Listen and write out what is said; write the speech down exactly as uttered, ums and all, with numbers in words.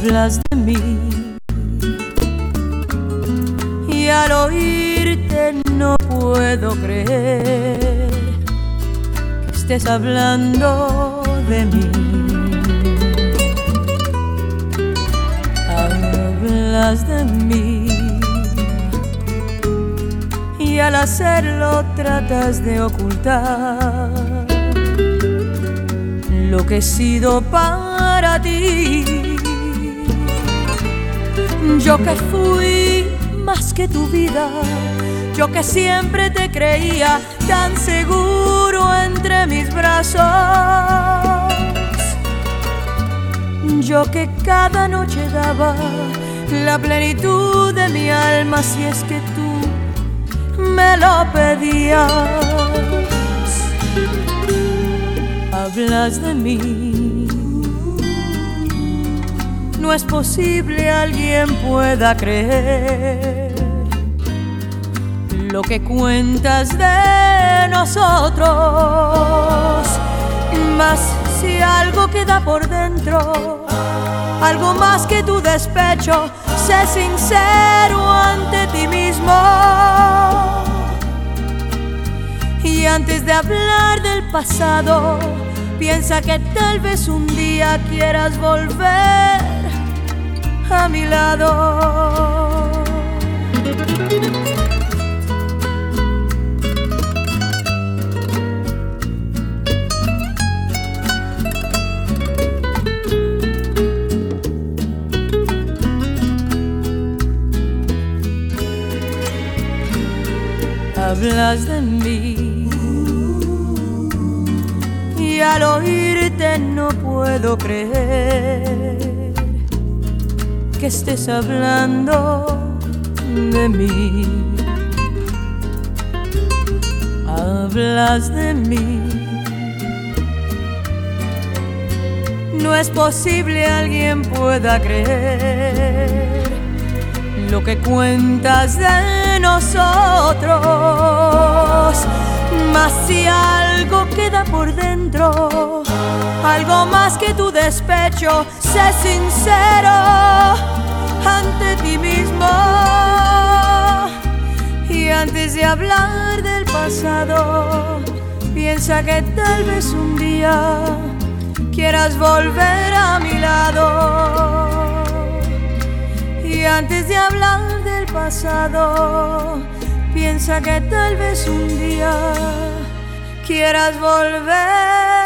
Hablas de mí y al oírte no puedo creer que estés hablando de mí. Hablas de mí y al hacerlo tratas de ocultar lo que he sido para ti. Yo que fui más que tu vida, yo que siempre te creía tan seguro entre mis brazos, yo que cada noche daba la plenitud de mi alma si es que tú me lo pedías. Hablas de mí, no es posible alguien pueda creer lo que cuentas de nosotros, mas si algo queda por dentro, algo más que tu despecho, sé sincero ante ti mismo. Y antes de hablar del pasado, piensa que tal vez un día quieras volver a mi lado. Hablas de mí y al oírte no puedo creer que estés hablando de mí. Hablas de mí, no es posible alguien pueda creer lo que cuentas de nosotros, mas si algo queda por dentro, algo más que tu despecho, sé sincero ante ti mismo. Y antes de hablar del pasado, piensa que tal vez un día quieras volver a mi lado. Y antes de hablar del pasado, piensa que tal vez un día quieras volver